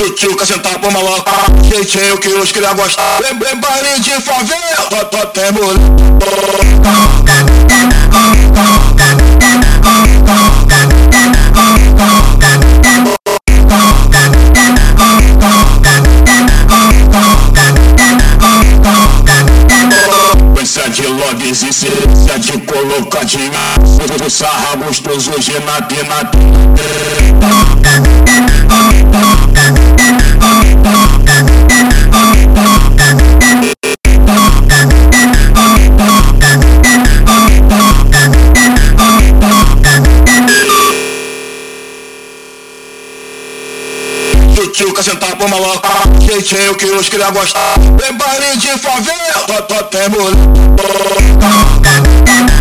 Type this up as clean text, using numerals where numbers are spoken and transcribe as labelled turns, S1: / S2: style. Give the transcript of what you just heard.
S1: Tchuca sentar pra maloca, jeitinho que os cria gostam. Lem baile de favela, tô até sequência de lobbies e sequência de colocadinha. O sarra gostoso hoje na pina. Tchuca sentar pra maloca, jeitinho que os cria gostam. Lem baile de favela, tô até